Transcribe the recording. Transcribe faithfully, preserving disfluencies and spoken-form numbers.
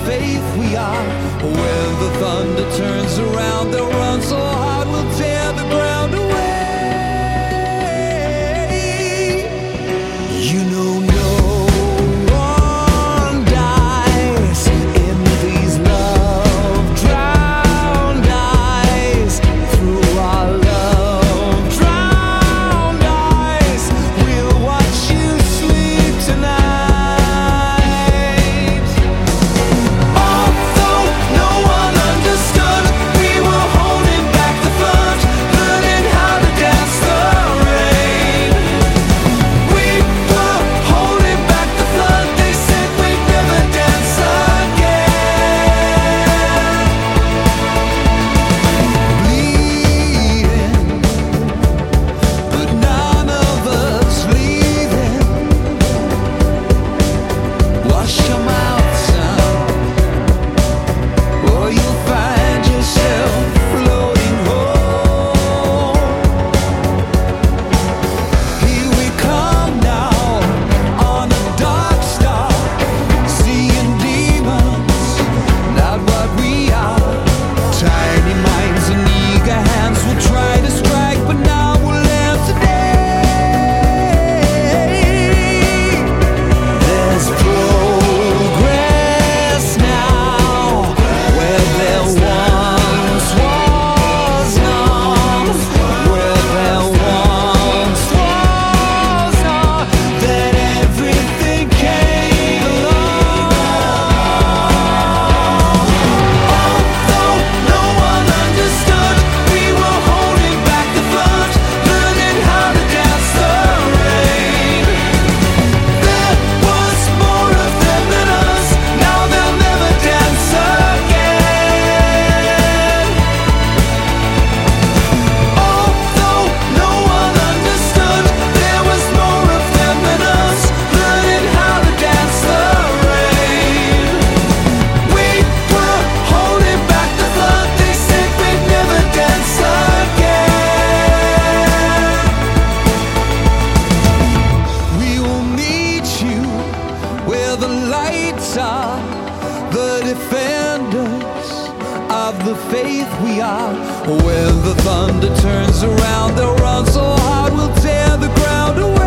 faith we are. When the thunder turns around, they'll run so hard we'll tear the ground away. You know no one dies in these love-drowned eyes. Through our love-drowned eyes, we'll watch you sleep tonight. Although no one understood, we were holding back the flood, learning how to dance the rain. We were holding back the flood, they said we'd never dance again. Bleeding, but none of us leaving. Wash your mouth, son, or you'll find yourself floating home. Here we come now on a dark star, seeing demons, not what we are. Tiny minds and eager hands will try to strike, but now we'll land today. There's progress now where there once was none. Where there once was none. That everything came along. Although no one understood, we were holding back the flood, learning how to dance the rain. There was more of them than us, now they'll never dance again. Although no one understood, there was more of them than us, learning how to dance the rain. We were holding back the flood, they said we'd never dance again. We will meet you where the lights are, the defenders of the faith we are. When the thunder turns around, they'll run so hard we'll tear the ground away.